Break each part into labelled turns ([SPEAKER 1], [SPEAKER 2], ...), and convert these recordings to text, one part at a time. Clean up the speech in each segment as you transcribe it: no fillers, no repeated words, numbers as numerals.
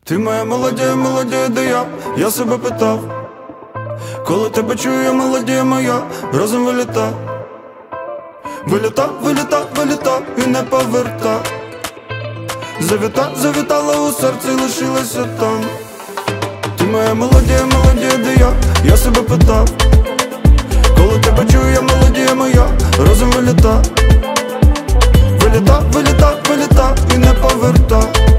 [SPEAKER 1] Ти моя мелодія, де я себе питав. Коли тебе чую, я мелодія моя, розум виліта. Виліта і не поверта. Завітала у серці, лишилася там. Ти моя мелодія, де я себе питав. Коли тебе чую, я мелодія моя, розум виліта. Виліта і не поверта.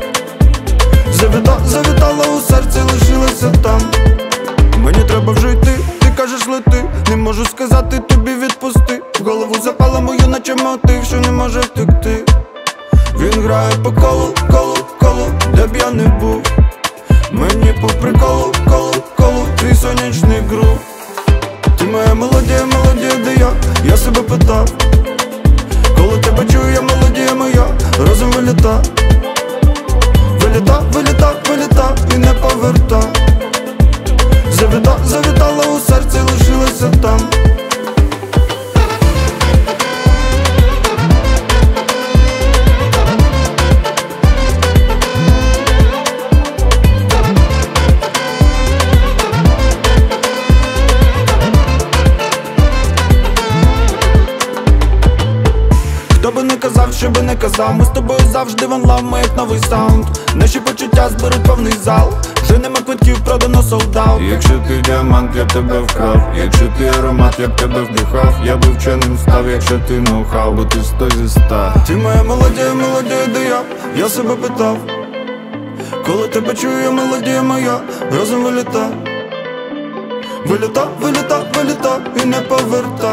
[SPEAKER 1] Завітала у серці, лишилася там. Мені треба вже йти, ти кажеш лети. Не можу сказати тобі відпусти. В голову запала мою, наче мотив, що не може втекти. Він грає по колу, де б я не був. Мені по приколу, колу, твій сонячний грув. Ти моя мелодія, де я себе питав. Коли тебе чую, я мелодія моя, розум виліта. Виліта і не поверта. Завітала у серці, лишилася там. Хто би не казав, що би не казав, ми з тобою завжди one love, ми як новий саунд. Наші почуття зберуть повний зал. Вже нема квитків, продано солдат.
[SPEAKER 2] Якщо ти діамант, я б тебе вкрав. Якщо ти аромат, я б тебе вдихав. Я би вченим став, якщо ти ноу-хау, бо ти 100 зі 100.
[SPEAKER 1] Ти моя мелодія, де я себе питав. Коли тебе чую, я мелодія моя, розум виліта. Виліта і не поверта.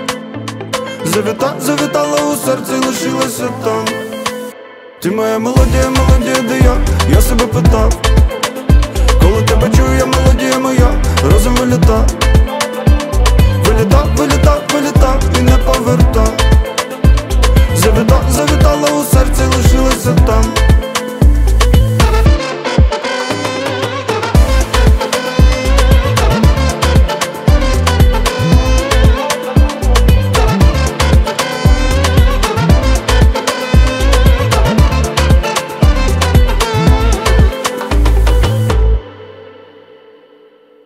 [SPEAKER 1] Завітала у серці, лишилася там. Ти моя мелодія, де я себе питав. Коли тебе чую, я мелодія моя, розум виліта. Виліта